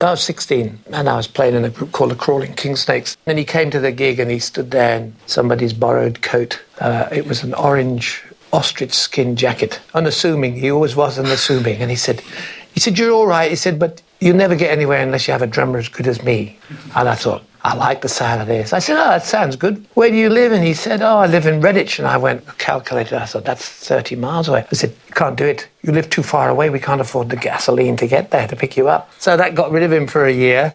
I was 16 and I was playing in a group called the Crawling King Snakes. And he came to the gig and he stood there in somebody's borrowed coat. It was an orange ostrich skin jacket. Unassuming, he always was unassuming. And he said, you're all right. He said, but you never get anywhere unless you have a drummer as good as me. And I thought, I like the sound of this. I said, that sounds good. Where do you live? And he said, I live in Redditch. And I calculated. I thought, that's 30 miles away. I said, you can't do it. You live too far away. We can't afford the gasoline to get there to pick you up. So that got rid of him for a year.